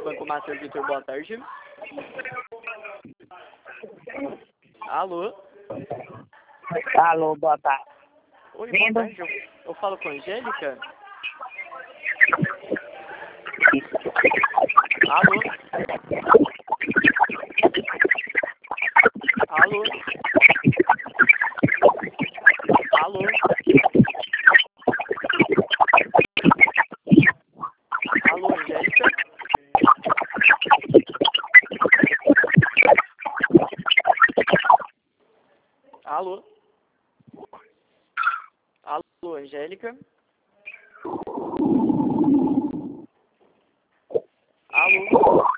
Banco Master Vitor, boa tarde. Alô? Alô, boa tarde. Oi, boa tarde. Eu falo com a Angélica? Alô? Alô? Alô? Alô, Angélica? Alô? Alô, Angélica? Alô?